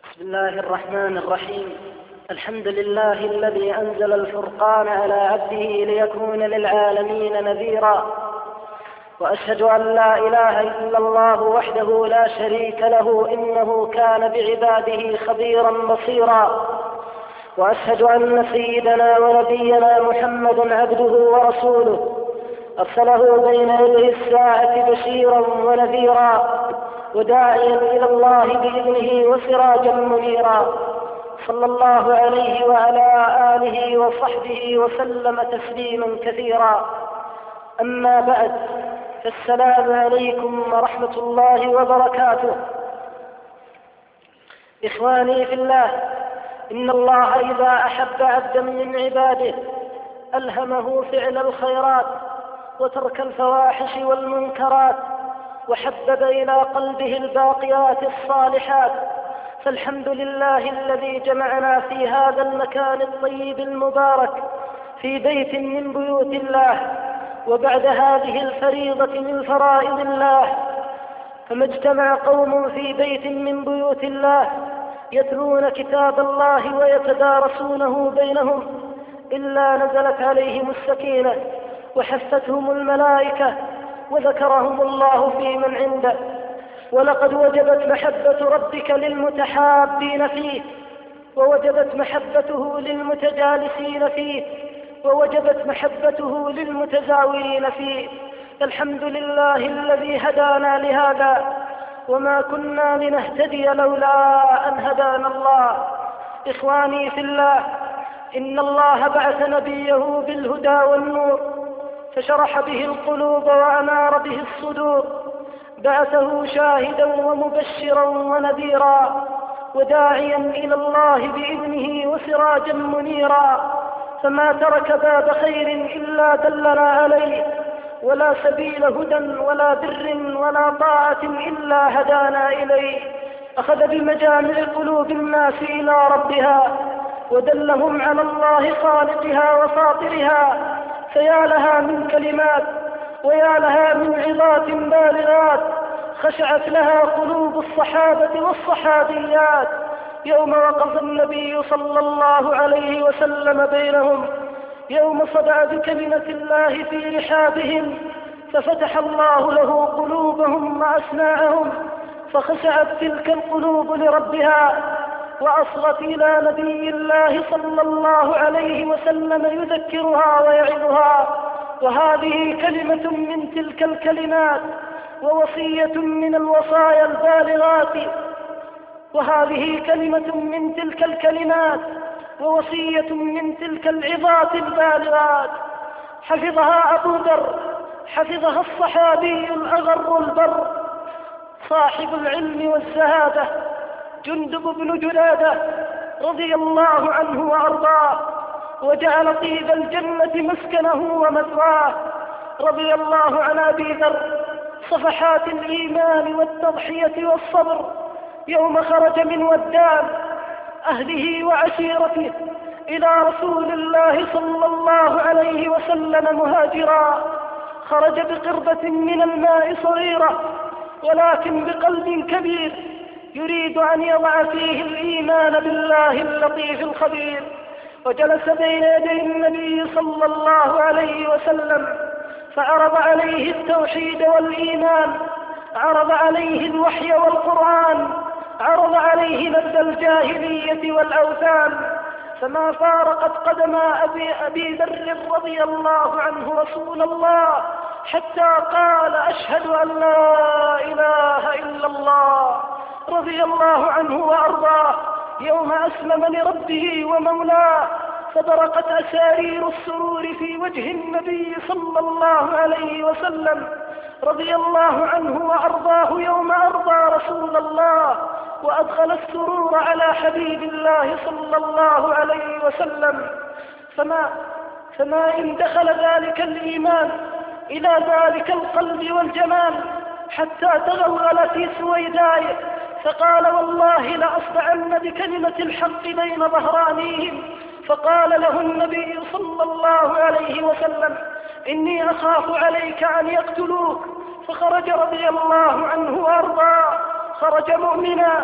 بسم الله الرحمن الرحيم. الحمد لله الذي أنزل الفرقان على عبده ليكون للعالمين نذيرا، وأشهد أن لا إله إلا الله وحده لا شريك له إنه كان بعباده خبيرا بصيرا، وأشهد أن سيدنا ونبينا محمد عبده ورسوله أرسله بين يدي الساعة بشيرا ونذيرا وداعيا إلى الله بإذنه وسراجا منيرا، صلى الله عليه وعلى آله وصحبه وسلم تسليما كثيرا. أما بعد، فالسلام عليكم ورحمة الله وبركاته. إخواني في الله، إن الله إذا أحب عبدا من عباده ألهمه فعل الخيرات وترك الفواحش والمنكرات، وحبب إلى قلبه الباقيات الصالحات. فالحمد لله الذي جمعنا في هذا المكان الطيب المبارك في بيت من بيوت الله، وبعد هذه الفريضة من فرائض الله، فما اجتمع قوم في بيت من بيوت الله يتلون كتاب الله ويتدارسونه بينهم إلا نزلت عليهم السكينة وحفتهم الملائكة وذكرهم الله في من عنده. ولقد وجبت محبة ربك للمتحابين فيه، ووجبت محبته للمتجالسين فيه، ووجبت محبته للمتزاورين فيه. الحمد لله الذي هدانا لهذا، وما كنا لنهتدي لولا أن هدانا الله. إخواني في الله، إن الله بعث نبيه بالهدى والنور فشرح به القلوب وأنار به الصدور، بعثه شاهدا ومبشرا ونذيرا وداعيا إلى الله بإذنه وسراجا منيرا، فما ترك باب خير إلا دلنا عليه، ولا سبيل هدى ولا بر ولا طاعة إلا هدانا إليه. أخذ بمجامع قلوب الناس إلى ربها ودلهم على الله خالقها وفاطرها، فيا لها من كلمات ويا لها من عظات بالغات خشعت لها قلوب الصحابة والصحابيات يوم وقف النبي صلى الله عليه وسلم بينهم، يوم صدع بكلمة الله في رحابهم، ففتح الله له قلوبهم وأسماعهم، فخشعت تلك القلوب لربها وأصغت إلى نبي الله صلى الله عليه وسلم يذكرها ويعظها. وهذه كلمة من تلك الكلمات ووصية من الوصايا البالغات، وهذه كلمة من تلك الكلمات ووصية من تلك العظات البالغات، حفظها أبو ذر، حفظها الصحابي الأغر البر صاحب العلم والزهادة جندب بن جنادة رضي الله عنه وأرضاه، وجعل طيب الجنة مسكنه ومثواه. رضي الله عن أبي ذر صفحات الإيمان والتضحية والصبر يوم خرج من ودان أهله وعشيرته إلى رسول الله صلى الله عليه وسلم مهاجرا، خرج بقربة من الماء صغيرة ولكن بقلب كبير يريد أن يضع فيه الإيمان بالله اللطيف الخبير، وجلس بين يدي النبي صلى الله عليه وسلم فعرض عليه التوحيد والإيمان، عرض عليه الوحي والقرآن، عرض عليه نبذ الجاهلية والأوثان، فما فارقت قدم أبي ذر رضي الله عنه رسول الله حتى قال أشهد أن لا إله إلا الله. رضي الله عنه وأرضاه يوم أسلم لربه ومولاه، فبرقت أسارير السرور في وجه النبي صلى الله عليه وسلم. رضي الله عنه وأرضاه يوم أرضى رسول الله وأدخل السرور على حبيب الله صلى الله عليه وسلم. فما إن دخل ذلك الإيمان إلى ذلك القلب والجمال حتى تغلغل في سويدائه، فقال والله لأصدعن بكلمة الحق بين ظهرانيهم. فقال له النبي صلى الله عليه وسلم إني أخاف عليك أن يقتلوك. فخرج رضي الله عنه وأرضاه، خرج مؤمنا،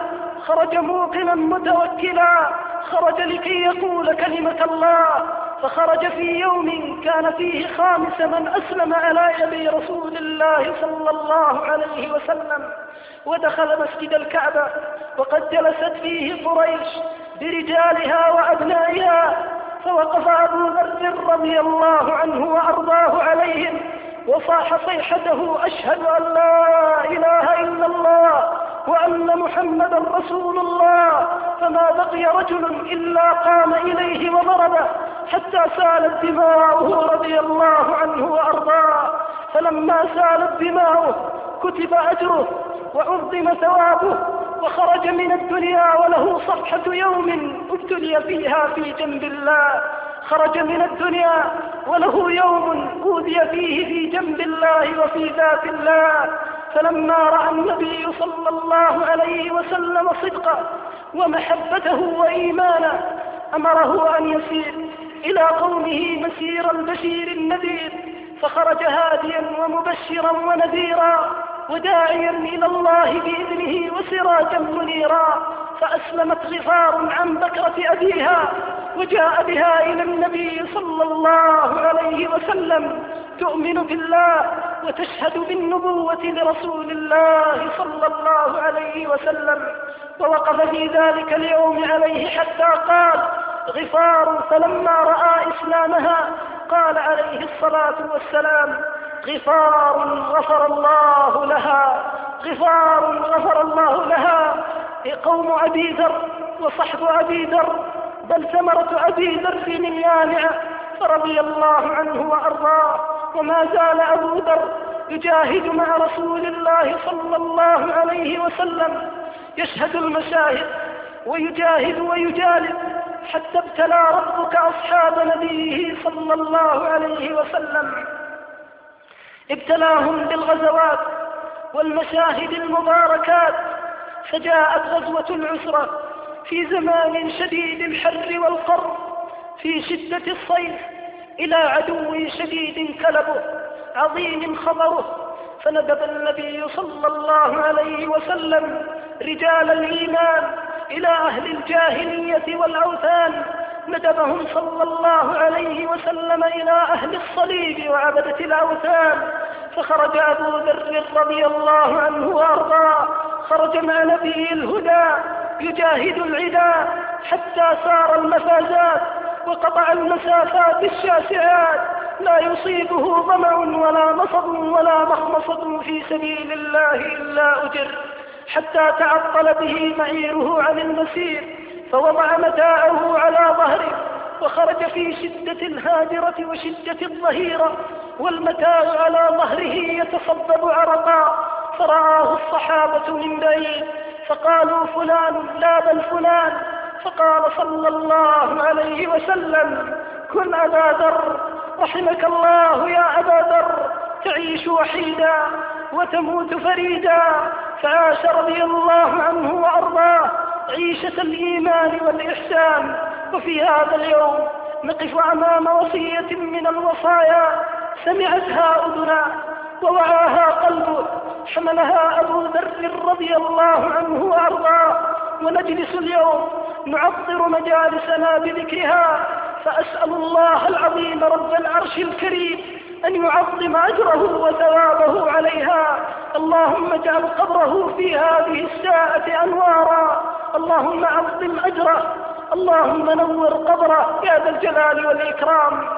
خرج موقنا متوكلا، خرج لكي يقول كلمة الله. فخرج في يوم كان فيه 5 من أسلم على يد رسول الله صلى الله عليه وسلم، ودخل مسجد الكعبة وقد جلست فيه قريش برجالها وأبنائها، فوقف أبو ذر رضي الله عنه وأرضاه عليهم وصاح صيحته: أشهد أن لا إله إلا الله وأن محمدا رسول الله. فما بقي رجل إلا قام إليه وضربه حتى سالت دماؤه رضي الله عنه وأرضاه. فلما سالت دماؤه كتب أجره وعظم ثوابه، وخرج من الدنيا وله صفحة يوم ابتلي فيها في جنب الله. خرج من الدنيا وله يوم أوذي فيه في جنب الله وفي ذات الله. فلما رأى النبي صلى الله عليه وسلم صدقه ومحبته وإيمانه أمره أن يسير إلى قومه مسير البشير النذير، فخرج هاديا ومبشرا ونذيرا وداعيا إلى الله بإذنه وسراجا منيرا. فأسلمت غفار عن بكرة أبيها وجاء بها إلى النبي صلى الله عليه وسلم تؤمن بالله وتشهد بالنبوة لرسول الله صلى الله عليه وسلم. ووقف في ذلك اليوم عليه حتى قال غفار، فلما رأى إسلامها قال عليه الصلاة والسلام: غفار غفر الله لها، غفار غفر الله لها. قوم أبي ذر وصحب أبي ذر، بل ثمرة أبي ذر يانعة، فرضي الله عنه وأرضاه. وما زال أبو ذر يجاهد مع رسول الله صلى الله عليه وسلم، يشهد المشاهد ويجاهد ويجالد، حتى ابتلى ربك أصحاب نبيه صلى الله عليه وسلم، ابتلاهم بالغزوات والمشاهد المباركات. فجاءت غزوة العسرة في زمان شديد الحر والقر، في شدة الصيف، إلى عدو شديد كلبه عظيم خبره. فندب النبي صلى الله عليه وسلم رجال الإيمان إلى أهل الجاهلية والأوثان، ندبهم صلى الله عليه وسلم إلى أهل الصليب وعبدة الأوثان. فخرج أبو ذر رضي الله عنه وأرضاه، خرج مع نبي الهدى يجاهد العدا حتى سار المفازات وقطع المسافات الشاسعات، لا يصيبه ظمأ ولا نصب ولا مخمصة في سبيل الله إلا أجر، حتى تعطل به معيره عن المسير، فوضع متاعه على ظهره وخرج في شدة الهاجرة وشدة الظهيرة، والمتاع على ظهره يتصبب عرقا. فرآه الصحابة من بعيد فقالوا: فلان لا بل فلان. فقال صلى الله عليه وسلم: كن أبا ذر، رحمك الله يا أبا ذر، تعيش وحيدا وتموت فريدا. فعاش رضي الله عنه وأرضاه عيشة الإيمان والإحسان. وفي هذا اليوم نقف أمام وصية من الوصايا سمعتها أذنا ووعاها قلبه، حملها أبو ذر رضي الله عنه وأرضاه، ونجلس اليوم نعطر مجالسنا بذكرها. فأسأل الله العظيم رب العرش الكريم أن يعظم أجره وثوابه عليها. اللهم اجعل قبره في هذه الساعة أنوارا، اللهم عظم أجره، اللهم نور قبره يا ذا الجلال والإكرام.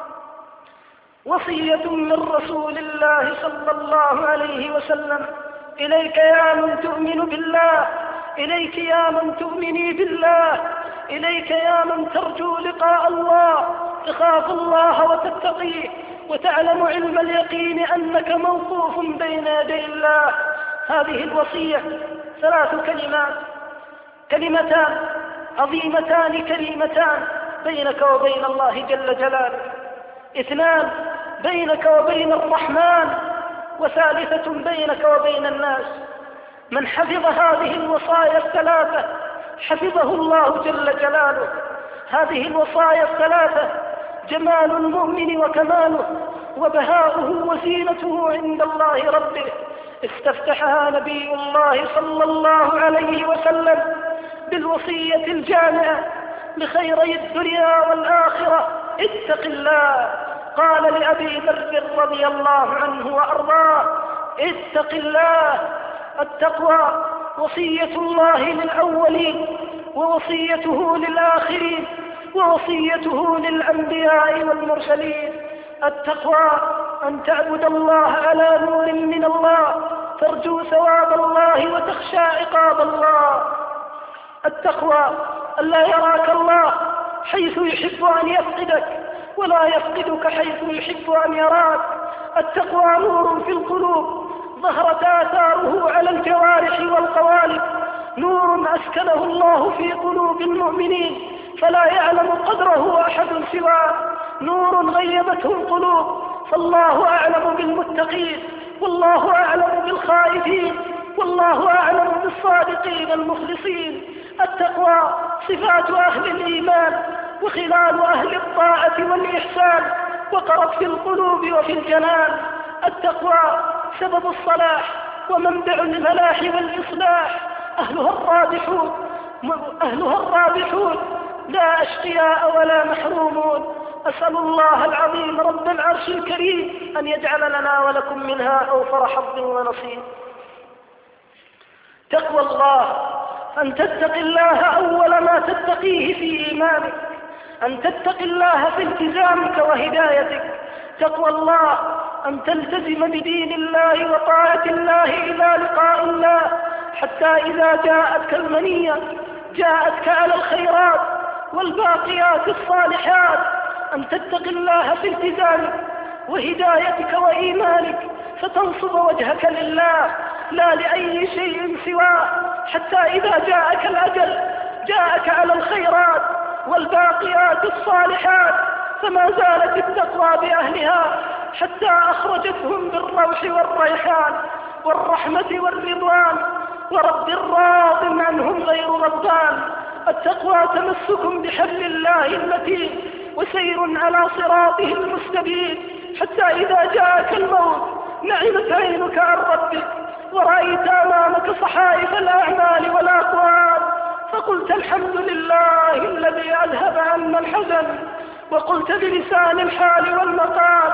وصية من رسول الله صلى الله عليه وسلم: إليك يا من تؤمن بالله، إليك يا من تؤمني بالله، إليك يا من ترجو لقاء الله، تخاف الله وتتقيه، وتعلم علم اليقين أنك موقوف بين يدي الله. هذه الوصية 3 كلمات، كلمتان عظيمتان كريمتان بينك وبين الله جل جلاله، 2 بينك وبين الرحمن، وثالثة بينك وبين الناس. من حفظ هذه الوصايا 3 حفظه الله جل جلاله. هذه الوصايا 3 جمال المؤمن وكماله، وبهاؤه وزينته عند الله ربه. استفتحها نبي الله صلى الله عليه وسلم بالوصية الجامعة لخيري الدنيا والآخرة: اتق الله. قال لأبي ذر رضي الله عنه وأرضاه: اتق الله. التقوى وصية الله للأولين، ووصيته للآخرين، ووصيته للأنبياء والمرسلين. التقوى أن تعبد الله على نور من الله، ترجو ثواب الله وتخشى عقاب الله. التقوى ألا يراك الله حيث يحب أن يفقدك، ولا يفقدك حيث يحب أن يراك. التقوى نور في القلوب ظهرت آثاره على الجوارح والقوالب، نور أسكنه الله في قلوب المؤمنين فلا يعلم قدره أحد سواه، نور غيبته القلوب، فالله أعلم بالمتقين، والله أعلم بالخائفين، والله أعلم بالصادقين المخلصين. التقوى صفات أهل الإيمان وخلال أهل الطاعة والإحسان، وقرت في القلوب وفي الجنان. التقوى سبب الصلاح ومنبع الفلاح والإصلاح، أهلها الرابحون لا أشقياء ولا محرومون. أسأل الله العظيم رب العرش الكريم أن يجعل لنا ولكم منها أوفر حظ ونصيب. تقوى الله أن تتقي الله أول ما تتقيه في إيمانك، أن تتقي الله في التزامك وهدايتك. تقوى الله أن تلتزم بدين الله وطاعة الله إلى لقاء الله، حتى إذا جاءتك المنية جاءتك على الخيرات والباقيات الصالحات. أن تتقي الله في التزامك وهدايتك وإيمانك، فتنصب وجهك لله لا لأي شيء سواه، حتى إذا جاءك الأجل جاءك على الخيرات والباقيات الصالحات. فما زالت التقوى بأهلها حتى أخرجتهم بالروح والريحان والرحمة والرضوان، ورب راض عنهم غير غضبان. التقوى تمسك بحبل الله المتين وسير على صراطه المستبين، حتى إذا جاءك الموت نعمت عينك عن ربك ورأيت أمامك صحائف الأعمال والأقوال، فقلت الحمد لله الذي أذهب عنا الحزن، وقلت بلسان الحال والمقال: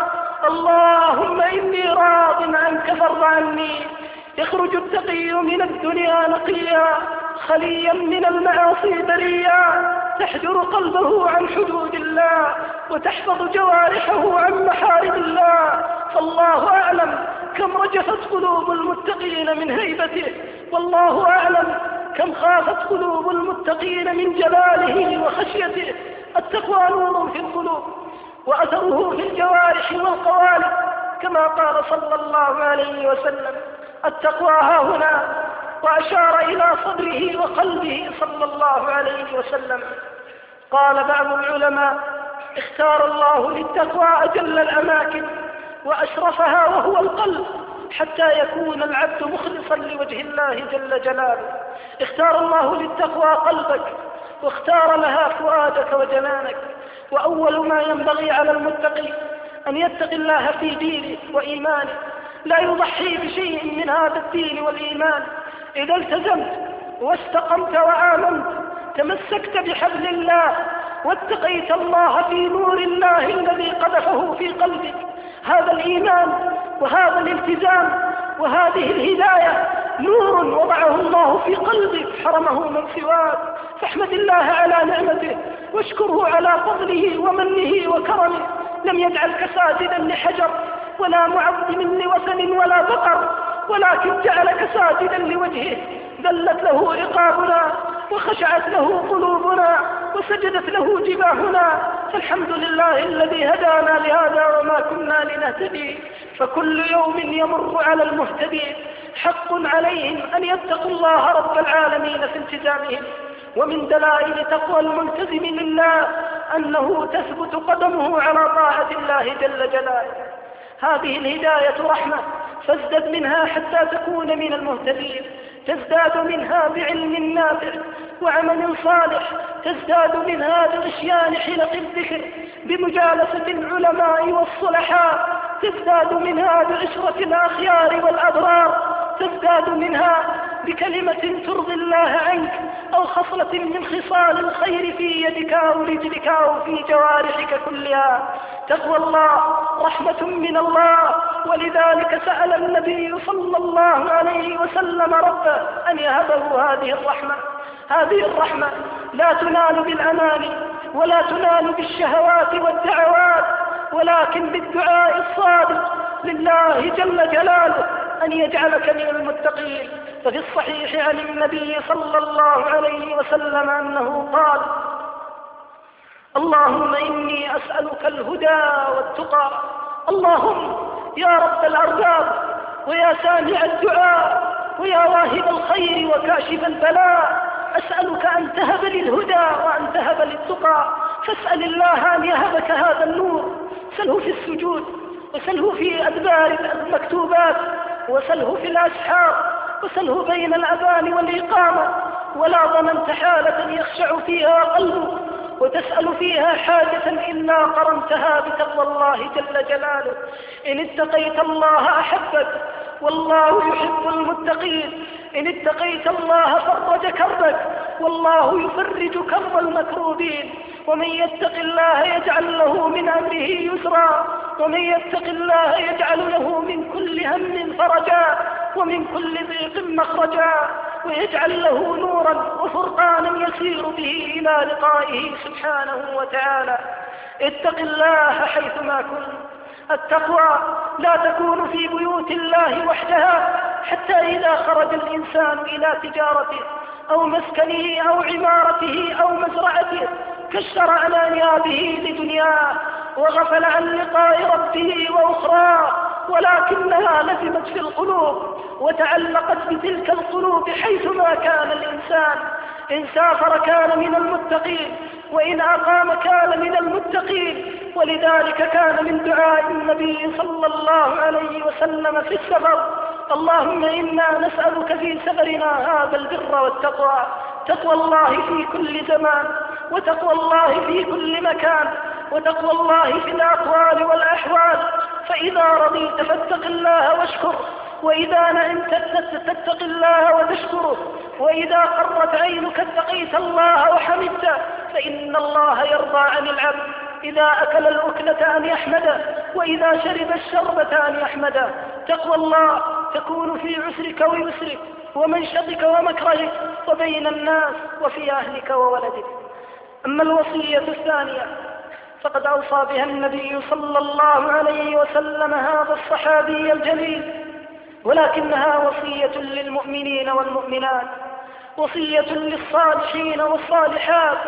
اللهم إني راض عنك فارض عني. يخرج التقي من الدنيا نقيا خليا من المعاصي بريا، تحجر قلبه عن حدود الله وتحفظ جوارحه عن محارم الله. فالله أعلم كم رجفت قلوب المتقين من هيبته، والله أعلم كم خافت قلوب المتقين من جلاله وخشيته. التقوى نور في القلوب وأثره في الجوارح والقوالب، كما قال صلى الله عليه وسلم: التقوى ها هنا، وأشار إلى صدره وقلبه صلى الله عليه وسلم. قال بعض العلماء: اختار الله للتقوى أجل الأماكن وأشرفها وهو القلب، حتى يكون العبد مخلصا لوجه الله جل جلاله. اختار الله للتقوى قلبك، واختار لها فؤادك وجنانك. وأول ما ينبغي على المتقي أن يتقي الله في دينه وإيمانه، لا يضحي بشيء من هذا الدين والإيمان. إذا التزمت واستقمت وآمنت تمسكت بحبل الله واتقيت الله في نور الله الذي قذفه في قلبك. هذا الإيمان وهذا الالتزام وهذه الهداية نور وضعه الله في قلبك حرمه من سواك، فاحمد الله على نعمته واشكره على فضله ومنه وكرمه. لم يجعلك ساجدا لحجر ولا معظم لوثن ولا بقر، ولكن جعلك ساجدا لوجهه، ذلت له رقابنا وخشعت له قلوبنا وسجدت له جباهنا. فالحمد لله الذي هدانا لهذا وما كنا لنهتدي. فكل يوم يمر على المهتدين حق عليهم أن يتقوا الله رب العالمين في التزامهم. ومن دلائل تقوى الملتزم لله أنه تثبت قدمه على طاعة الله جل جلاله. هذه الهداية رحمة، فازدد منها حتى تكون من المهتدين. تزداد منها بعلم نافع وعمل صالح، تزداد منها بغشيان حلق الذكر بمجالسة العلماء والصلحاء، تزداد منها بعشرة الأخيار والأبرار، تزداد منها بكلمة ترضي الله عنك، أو خصلة من خصال الخير في يدك أو رجلك أو في جوارحك كلها. تقوى الله رحمة من الله، ولذلك سأل النبي صلى الله عليه وسلم ربه أن يهبه هذه الرحمة لا تنال بالأماني ولا تنال بالشهوات والدعوات، ولكن بالدعاء الصادق لله جل جلاله أن يجعلك من المتقين. ففي الصحيح عن النبي صلى الله عليه وسلم أنه قال: اللهم إني أسألك الهدى والتقى. اللهم يا رب الأرباب ويا سامع الدعاء ويا واهب الخير وكاشف البلاء، أسألك أن تهب لي الهدى وأن تهب لي التقى. فاسأل الله أن يهبك هذا النور، سله في السجود، وسله في أدبار المكتوبات، وسله في الأسحار، وسله بين الأذان والإقامة. ولا ظننت حالة يخشع فيها قلبك وتسأل فيها حاجة إلا قرنتها بتقوى الله جل جلاله. إن اتقيت الله أحبك، والله يحب المتقين. إن اتقيت الله فرج كربك، والله يفرج كرب المكروبين. ومن يتق الله يجعل له من أمره يسرا، ومن يتق الله يجعل له من كل هم فرجا، ومن كل ضيق مخرجا، ويجعل له نورا وفرقانا يسير به إلى لقائه سبحانه وتعالى. اتق الله حيثما كنت. التقوى لا تكون في بيوت الله وحدها، حتى إذا خرج الإنسان إلى تجارته أو مسكنه أو عمارته أو مزرعته كشر عن أنيابه لدنياه وغفل عن لقاء ربه وأخراه، ولكنها لزمت في القلوب وتعلقت بتلك القلوب حيثما كان الإنسان. إن سافر كان من المتقين، وإن أقام كان من المتقين. ولذلك كان من دعاء النبي صلى الله عليه وسلم في السفر: اللهم إنا نسألك في سفرنا هذا البر والتقوى. تقوى الله في كل زمان، وتقوى الله في كل مكان، وتقوى الله في الأقوال والأحوال. فإذا رضيت فاتق الله واشكر، وإذا نعمت تتق الله وتشكره، وإذا قرت عينك اتقيت الله وحمدته. فإن الله يرضى عن العبد إذا أكل الأكلة أن يحمده، وإذا شرب الشربة أن يحمده. تقوى الله تكون في عسرك ويسرك ومنشطك ومكرهك، وبين الناس وفي أهلك وولدك. أما الوصية الثانية فقد أوصى بها النبي صلى الله عليه وسلم هذا الصحابي الجليل، ولكنها وصية للمؤمنين والمؤمنات، وصية للصالحين والصالحات،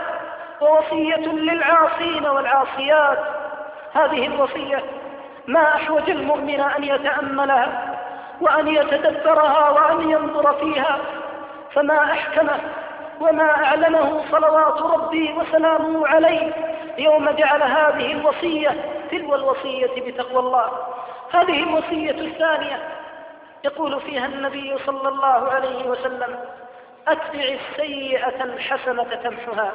ووصية للعاصين والعاصيات. هذه الوصية ما أحوج المؤمن أن يتأملها وأن يتدبرها وأن ينظر فيها، فما أحكمه وما أعلنه صلوات ربي وسلامه عليه يوم جعل هذه الوصية تلو الوصية بتقوى الله. هذه الوصية الثانية يقول فيها النبي صلى الله عليه وسلم: أتبع السيئة الحسنة تمحها.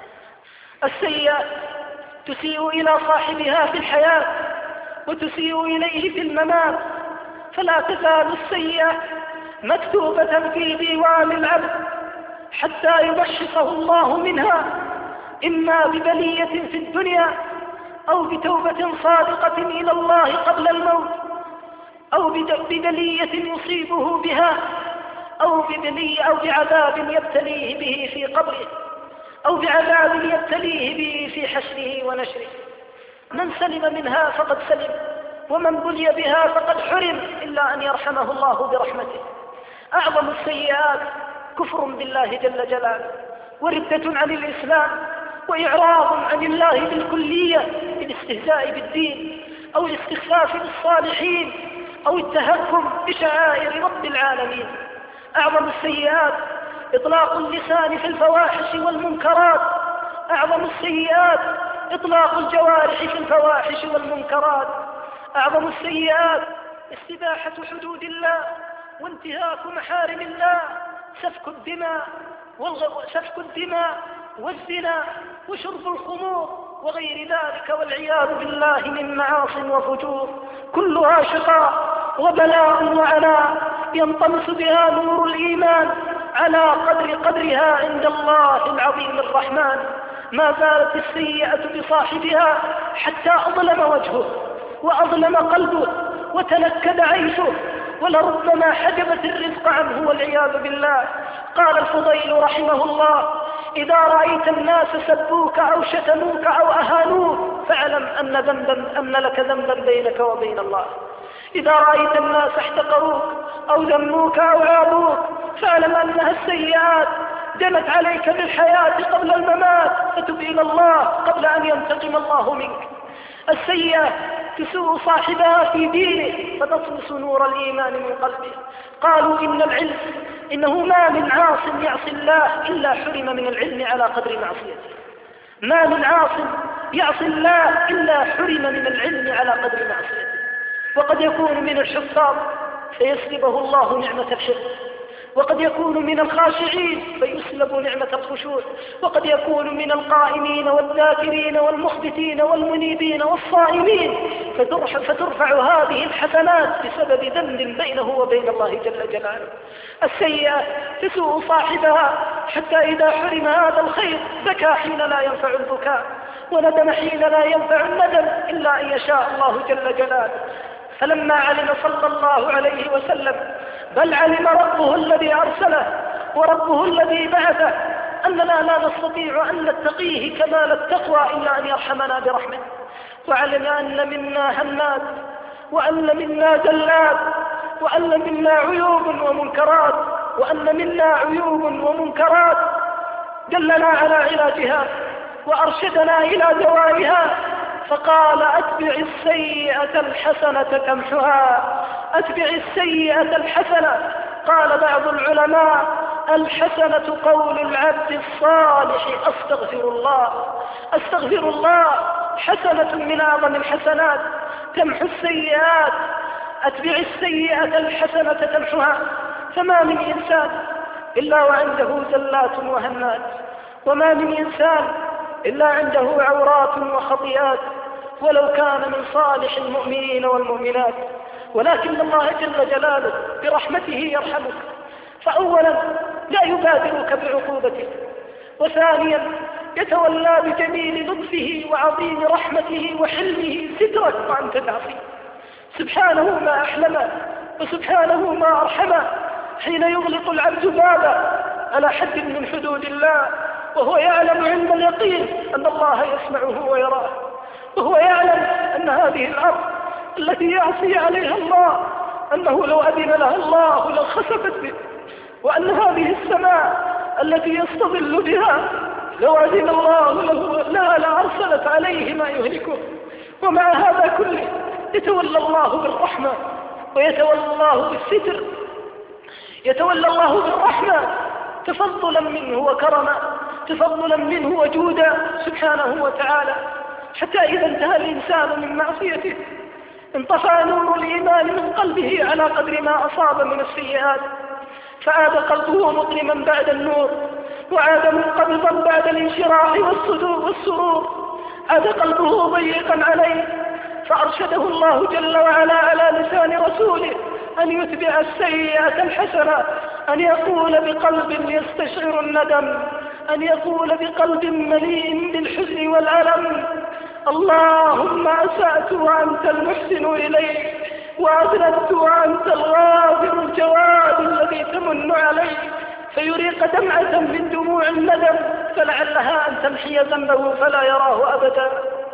السيئة تسيء إلى صاحبها في الحياة وتسيء إليه في الممات، فلا تزال السيئة مكتوبة في ديوان العبد حتى يمشطه الله منها، إما ببلية في الدنيا أو بتوبة صادقة إلى الله قبل الموت، أو ببلية يصيبه بها، أو بعذاب يبتليه به في قبره، أو بعذاب يبتليه به في حشره ونشره. من سلم منها فقد سلم، ومن بلي بها فقد حرم، إلا أن يرحمه الله برحمته. أعظم السيئات كفر بالله جل جلاله، وردة عن الإسلام، وإعراض عن الله بالكلية بالاستهزاء بالدين، أو الاستخفاف بالصالحين، أو التهكم بشعائر رب العالمين. أعظم السيئات إطلاق اللسان في الفواحش والمنكرات. أعظم السيئات إطلاق الجوارح في الفواحش والمنكرات. أعظم السيئات استباحة حدود الله وانتهاك محارم الله، سفك الدماء والزنا وشرب الخمور وغير ذلك والعياذ بالله من معاص وفجور، كلها شقاء وبلاء وعناء. ينطمس بها نور الإيمان على قدرها عند الله العظيم الرحمن. ما زالت السيئة بصاحبها حتى أظلم وجهه وأظلم قلبه وتنكد عيشه، ولربما حجبت الرزق عنه والعياذ بالله. قال الفضيل رحمه الله: إذا رأيت الناس سبوك أو شتموك أو أهانوك فاعلم أن لك ذنبا بينك وبين الله. إذا رأيت الناس احتقروك أو ذموك أو عابوك فاعلم أنها السيئات جنت عليك بالحياة قبل الممات، فتب إلى الله قبل أن ينتقم الله منك. السيئة تسوء صاحبها في دينه فتطمس نور الإيمان من قلبه. قالوا إن العلم إنه ما من عاص يعصي الله إلا حرم من العلم على قدر معصيته. ما من عاص يعصي الله إلا حرم من العلم على قدر معصيته. وقد يكون من الحفاظ فيسلبه الله نعمة الحفظ، وقد يكون من الخاشعين فيسلب نعمة الخشوع، وقد يكون من القائمين والذاكرين والمخبتين والمنيبين والصائمين فترفع هذه الحسنات بسبب ذنب بينه وبين الله جل جلاله. السيئة تسوء صاحبها حتى إذا حرم هذا الخير بكى حين لا ينفع البكاء، وندم حين لا ينفع الندم إلا أن يشاء الله جل جلاله. فلما علم صلى الله عليه وسلم، بل علم ربه الذي أرسله وربه الذي بعثه، أننا لا نستطيع أن نتقيه كمال التقوى إلا أن يرحمنا برحمته، وعلم أن منا هنات وأن منا زلات وأن منا عيوب ومنكرات دلنا على علاجها وأرشدنا إلى دوائها، فقال: أتبع السيئة الحسنة تمحها. أتبع السيئة الحسنة. قال بعض العلماء: الحسنة قول العبد الصالح أستغفر الله حسنة من أعظم الحسنات تمحو السيئات. أتبع السيئة الحسنة تمحها. فما من إنسان إلا وعنده زلات وهنات، وما من إنسان إلا عنده عورات وخطيئات، ولو كان من صالح المؤمنين والمؤمنات، ولكن الله جل جلاله برحمته يرحمك. فأولا لا يبادرك بعقوبته، وثانيا يتولى بجميل لطفه وعظيم رحمته وحلمه سترك وأنت تعصي. سبحانه ما أحلمه وسبحانه ما أرحمه حين يغلق العبد بابه على حد من حدود الله، وهو يعلم علم اليقين أن الله يسمعه ويراه، وهو يعلم أن هذه الأرض التي يعصي عليها الله أنه لو أذن لها الله لخسفت به، وأن هذه السماء التي يستظل بها لو أذن الله لها لأرسلت عليه ما يهلكه. ومع هذا كله يتولى الله بالرحمة ويتولى الله بالستر، يتولى الله بالرحمة تفضلا منه وكرما، تفضلا منه وجودا سبحانه وتعالى، حتى إذا انتهى الإنسان من معصيته انطفى نور الإيمان من قلبه على قدر ما أصاب من السيئات، فعاد قلبه مظلما بعد النور، وعاد منقبضا بعد الانشراح والسرور، عاد قلبه ضيقا عليه، فأرشده الله جل وعلا على لسان رسوله أن يتبع السيئة الحسنة، أن يقول بقلب يستشعر الندم، أن يقول بقلب مليء بالحزن والألم: اللهم أسأت وأنت المحسن إلي، وأذنبت وأنت الغافر الجواد الذي تمن علي، فيريق دمعة من دموع الندم فلعلها أن تمحي ذنبه فلا يراه أبدا.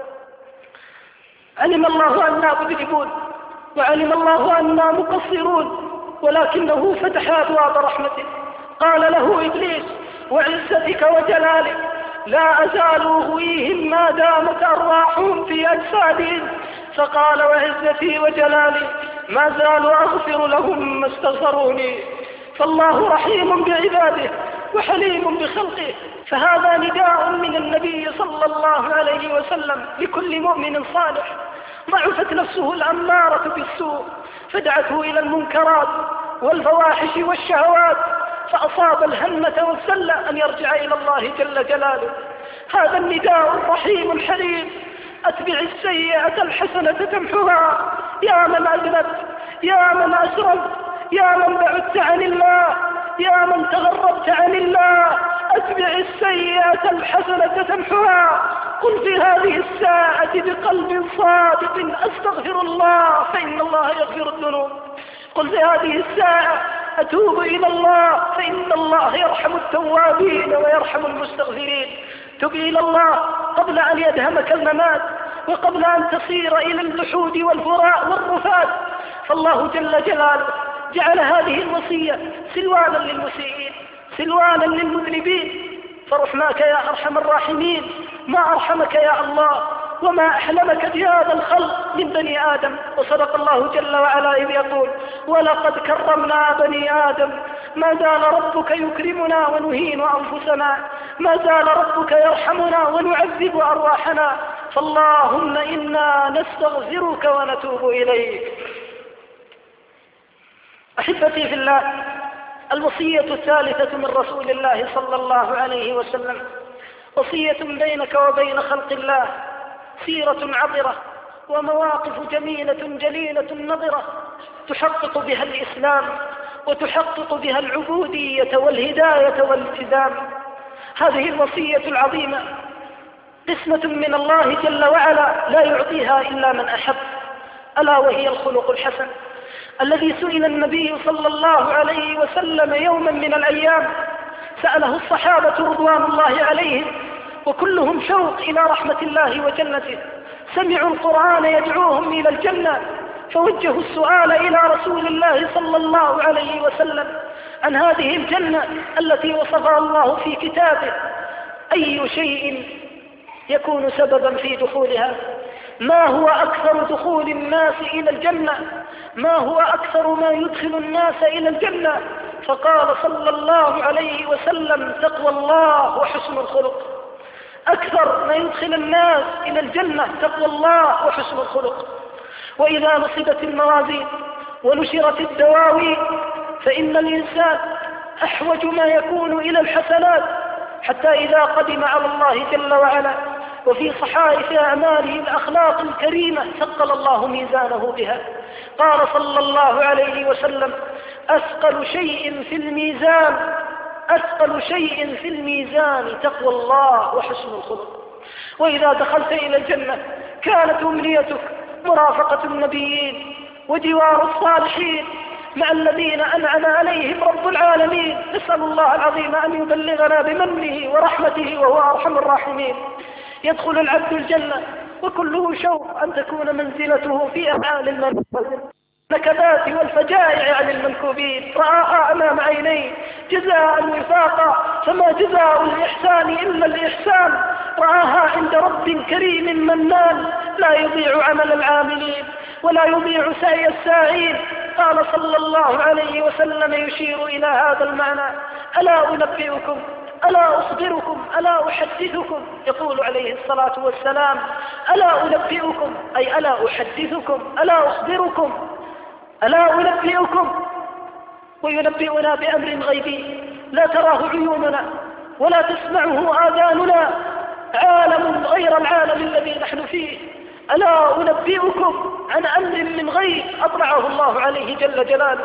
علم الله أننا مذنبون، وعلم الله أننا مقصرون، ولكنه فتح أبواب رحمته. قال له إبليس: وعزتك وجلالك لا أزال أغويهم ما دامت أرواحهم في أجسادهم. فقال: وعزتي وجلالي ما زال أغفر لهم ما استغفروني. فالله رحيم بعباده وحليم بخلقه. فهذا نداء من النبي صلى الله عليه وسلم لكل مؤمن صالح ضعفت نفسه الأمارة بالسوء فدعته إلى المنكرات والفواحش والشهوات، فأصاب الهمة والسلة أن يرجع إلى الله جل جلاله. هذا النداء الرحيم الحليم: أتبع السيئة الحسنة تمحها. يا من أذنبت، يا من أسرفت، يا من بعدت عن الله، يا من تغربت عن الله، أتبع السيئة الحسنة تمحها. قل في هذه الساعة بقلب صادق أستغفر الله فإن الله يغفر الذنوب. قل في هذه الساعة أتوب إلى الله فإن الله يرحم التوابين ويرحم المستغفرين. تب إلى الله قبل أن يدهمك الممات وقبل أن تصير إلى اللحود والرفات. فالله جل جلاله جعل هذه الوصية سلوانا للمسيئين، سلوانا للمذنبين. فرحماك يا أرحم الراحمين، ما أرحمك يا الله وما أحلمك بهذا الخلق من بني آدم. وصدق الله جل وعلا إذ يقول: ولقد كرمنا بني آدم. ما زال ربك يكرمنا ونهين أنفسنا، ما زال ربك يرحمنا ونعذب أرواحنا. فاللهم إنا نستغفرك ونتوب إليك. أحبتي في الله، الوصية الثالثة من رسول الله صلى الله عليه وسلم وصية بينك وبين خلق الله، سيرة عطرة ومواقف جميلة جليلة نظرة تحقق بها الإسلام وتحقق بها العبودية والهداية والالتزام. هذه الوصية العظيمة قسمة من الله جل وعلا لا يعطيها إلا من أحب، ألا وهي الخلق الحسن، الذي سئل النبي صلى الله عليه وسلم يوما من الأيام، سأله الصحابة رضوان الله عليهم وكلهم شوق إلى رحمة الله وجنته، سمعوا القرآن يدعوهم إلى الجنة، فوجهوا السؤال إلى رسول الله صلى الله عليه وسلم عن هذه الجنة التي وصفها الله في كتابه. أي شيء يكون سببا في دخولها؟ ما هو أكثر دخول الناس إلى الجنة؟ ما هو أكثر ما يدخل الناس إلى الجنة؟ فقال صلى الله عليه وسلم: تقوى الله وحسن الخلق. أكثر ما يدخل الناس إلى الجنة تقوى الله وحسن الخلق. وإذا نصبت الموازين ونشرت الدواوين فإن الإنسان أحوج ما يكون إلى الحسنات، حتى إذا قدم على الله جل وعلا وفي صحائف أعماله الأخلاق الكريمة ثقل الله ميزانه بها. قال صلى الله عليه وسلم: أثقل شيء في الميزان، أثقل شيء في الميزان تقوى الله وحسن الخلق. وإذا دخلت إلى الجنة كانت أمنيتك مرافقة النبيين وجوار الصالحين مع الذين أنعم عليهم رب العالمين. نسأل الله العظيم أن يبلغنا بمنه ورحمته وهو أرحم الراحمين. يدخل العبد الجنة وكله شوق أن تكون منزلته في أعالي المنكوبين، النكبات والفجائع عن المنكوبين، رآها أمام عينيه جزاء وفاقا، فما جزاء الإحسان إلا الإحسان، رآها عند رب كريم منان لا يضيع عمل العاملين ولا يضيع سعي الساعين. قال صلى الله عليه وسلم يشير إلى هذا المعنى: ألا أنبئكم، ألا أخبركم، ألا أحدثكم؟ يقول عليه الصلاة والسلام: ألا أنبئكم، أي ألا أحدثكم، ألا أخبركم، ألا أنبئكم. وينبئنا بأمر غيبي لا تراه عيوننا ولا تسمعه آذاننا، عالم غير العالم الذي نحن فيه. ألا أنبئكم عن أمر من غيب أطلعه الله عليه جل جلاله.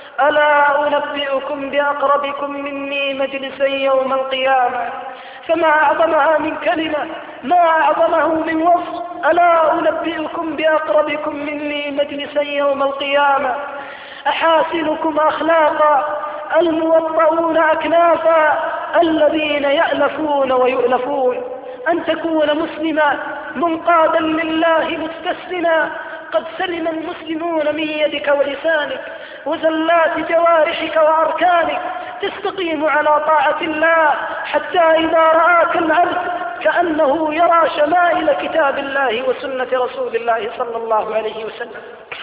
ألا أنبئكم بأقربكم مني مجلسا يوم القيامة، فما أعظمها من كلمة، ما أعظمه من وصف. ألا أنبئكم بأقربكم مني مجلسا يوم القيامة، أحاسنكم أخلاقا، الموطؤون أكنافا، الذين يألفون ويؤلفون. أن تكون مسلما منقادا لله مستسلما، قد سلم المسلمون من يدك ولسانك وزلات جوارحك وأركانك، تستقيم على طاعة الله حتى إذا رآك العبد كأنه يرى شمائل كتاب الله وسنة رسول الله صلى الله عليه وسلم.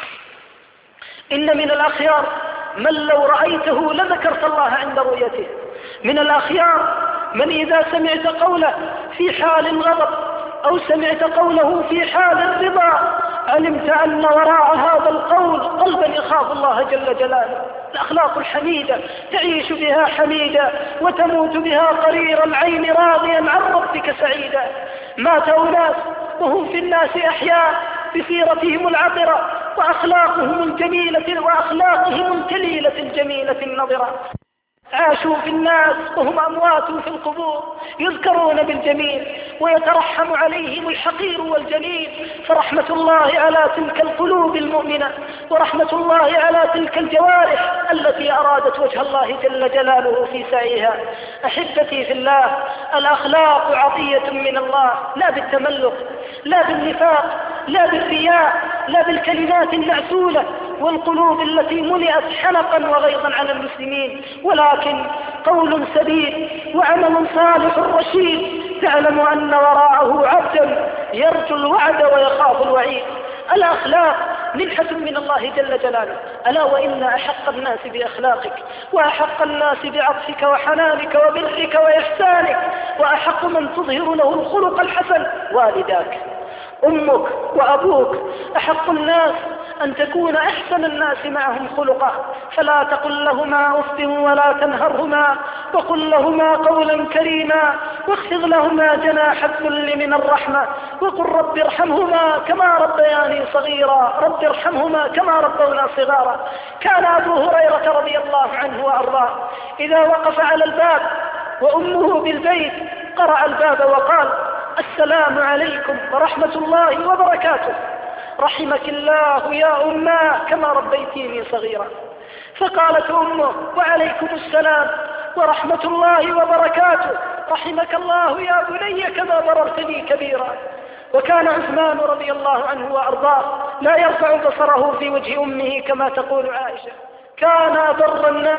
إن من الأخيار من لو رأيته لذكرت الله عند رؤيته. من الأخيار من إذا سمعت قوله في حال الغضب أو سمعت قوله في حال الرضا علمت أن وراء هذا القول قلبا يخاف الله جل جلاله. الأخلاق الحميدة تعيش بها حميدا وتموت بها قرير العين راضيا عن ربك سعيدا. مات أناس وهم في الناس أحياء بسيرتهم العطرة وأخلاقهم الجليلة الجميلة النظرة. عاشوا في الناس وهم أموات في القبور يذكرون بالجميل ويترحم عليهم الحقير والجليل. فرحمة الله على تلك القلوب المؤمنة، ورحمة الله على تلك الجوارح التي أرادت وجه الله جل جلاله في سعيها. أحبتي في الله، الأخلاق عطية من الله، لا بالتملق، لا بالنفاق، لا بالرياء، لا بالكلمات المعسولة والقلوب التي ملئت حنقا وغيظا على المسلمين، ولكن قول سديد وعمل صالح رشيد تعلم أن وراءه عبدا يرجو الوعد ويخاف الوعيد. الأخلاق منحة من الله جل جلاله. ألا وإن أحق الناس بأخلاقك، وأحق الناس بعطفك وحنانك وبرك وإحسانك، وأحق من تظهر له الخلق الحسن والداك. أمك وأبوك أحق الناس أن تكون أحسن الناس معهم خلقا، فلا تقل لهما أف ولا تنهرهما، وقل لهما قولا كريما، واخفض لهما جناح الذل من الرحمة، وقل رب ارحمهما كما ربياني صغيرا، رب ارحمهما كما ربونا صغارا. كان أبو هريرة رضي الله عنه وأرضاه إذا وقف على الباب وأمه بالبيت قرأ الباب وقال: السلام عليكم ورحمة الله وبركاته. رحمك الله يا أماه كما ربيتيني صغيرا. فقالت أمه: وعليكم السلام ورحمة الله وبركاته، رحمك الله يا بني كما بررتني كبيرا. وكان عثمان رضي الله عنه وأرضاه لا يرفع بصره في وجه أمه كما تقول عائشة، كان بر الناس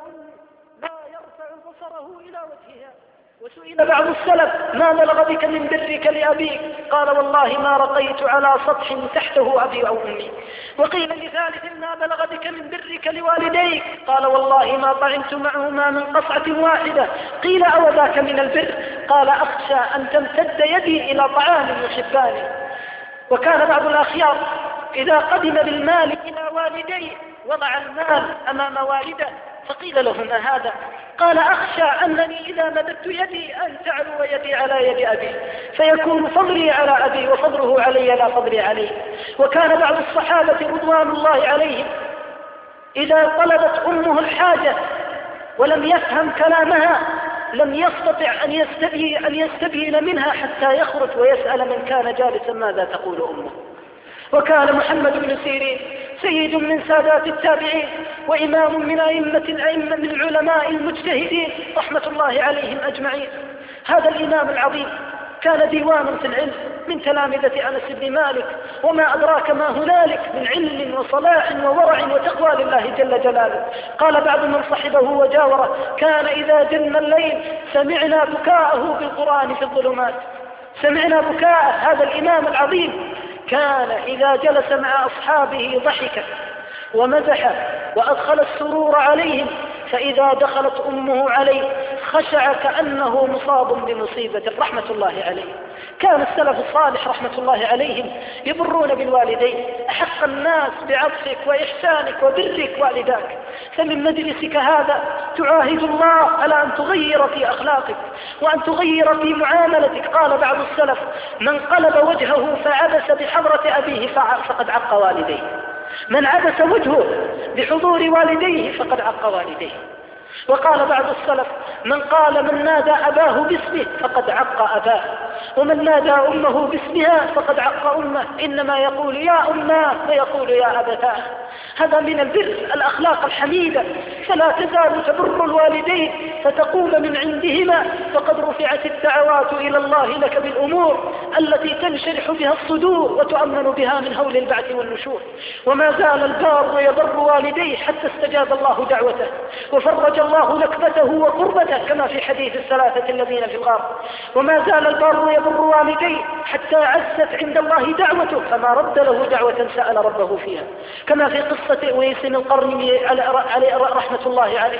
لا يرفع بصره إلى وجهها. وسئل بعض السلف: ما بلغ بك من برك لأبيك؟ قال: والله ما رقيت على سطح تحته أبي أو أمي. وقيل لثالث: ما بلغ بك من برك لوالديك؟ قال: والله ما طعمت معهما من قصعة واحدة. قيل: أو ذاك من البر؟ قال: أخشى أن تمتد يدي إلى طعام يحباني. وكان بعض الأخيار إذا قدم بالمال إلى والديه وضع المال أمام والده، فقيل له: ما هذا؟ قال: أخشى أنني إذا مددت يدي أن تعلو يدي على يد أبي، فيكون فضلي على أبي وفضله علي لا فضلي عليه. وكان بعض الصحابة رضوان الله عليهم إذا طلبت أمه الحاجة ولم يفهم كلامها لم يستطع أن يستبين منها حتى يخرج ويسأل من كان جالسا: ماذا تقول أمه؟ وكان محمد بن سيرين سيد من سادات التابعين وإمام من الأئمة من العلماء المجتهدين رحمة الله عليهم أجمعين. هذا الإمام العظيم كان ديوانا في العلم من تلامذة أنس بن مالك، وما أدراك ما هنالك من علم وصلاح وورع وتقوى لله جل جلاله. قال بعض من صحبه وجاوره: كان إذا جن الليل سمعنا بكاءه بالقرآن في الظلمات. سمعنا بكاء هذا الإمام العظيم. كان إذا جلس مع أصحابه ضحك ومزح وأدخل السرور عليهم، فإذا دخلت أمه عليه خشع كأنه مصاب بمصيبة رحمة الله عليه. كان السلف الصالح رحمة الله عليهم يبرون بالوالدين. أحق الناس بعطفك وإحسانك وبرك والداك. فمن مجلسك هذا تعاهد الله على أن تغير في أخلاقك وأن تغير في معاملتك. قال بعض السلف: من قلب وجهه فعبس بحضرة أبيه فقد عق والديه. من عبس وجهه بحضور والديه فقد عق والديه. وقال بعض السلف: من قال من نادى أباه باسمه فقد عق أباه، ومن نادى أمه باسمها فقد عق أمه. إنما يقول يا أماه ويقول يا أبتاه. هذا من البر، الأخلاق الحميدة. فلا تزال تبر الوالدين فتقوم من عندهما، فقد رفعت الدعوات إلى الله لك بالأمور التي تنشرح بها الصدور وتؤمن بها من هول البعث والنشور. وما زال البار يبر والديه حتى استجاب الله دعوته وفرج الله نكبته وقربته كما في حديث الثلاثة الذين في الغار. وما زال البار يبر والديه حتى عزت عند الله دعوته فما رد له دعوة سأل ربه فيها، كما في قصة أويس القرني على رحمة الله عليه.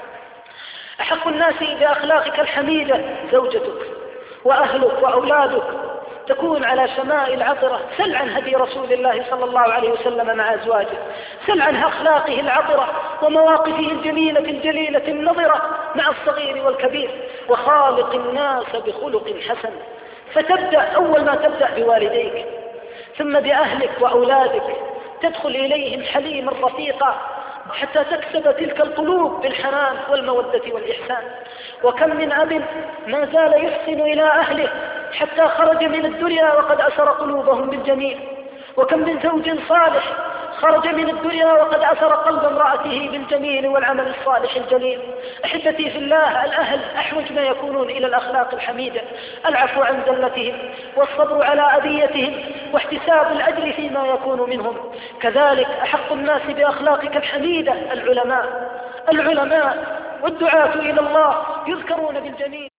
أحق الناس بأخلاقك الحميدة زوجتك وأهلك وأولادك، تكون على شمائل عطرة. سل عن هدي رسول الله صلى الله عليه وسلم مع أزواجه، سل عن أخلاقه العطرة ومواقفه الجميلة الجليلة النظرة مع الصغير والكبير. وخالق الناس بخلق حسن. فتبدأ أول ما تبدأ بوالديك، ثم بأهلك وأولادك تدخل إليهم حليما رفيقا حتى تكسب تلك القلوب بالحنان والمودة والإحسان. وكم من أب ما زال يحسن إلى أهله حتى خرج من الدنيا وقد أسر قلوبهم بالجميل. وكم من زوج صالح خرج من الدنيا وقد أسر قلب امرأته بالجميل والعمل الصالح الجليل. أحبتي في الله، الأهل أحوج ما يكونون إلى الأخلاق الحميدة، العفو عن زلتهم والصبر على أذيتهم واحتساب الأجر فيما يكون منهم. كذلك أحق الناس بأخلاقك الحميدة العلماء والدعاة إلى الله يذكرون بالجميل.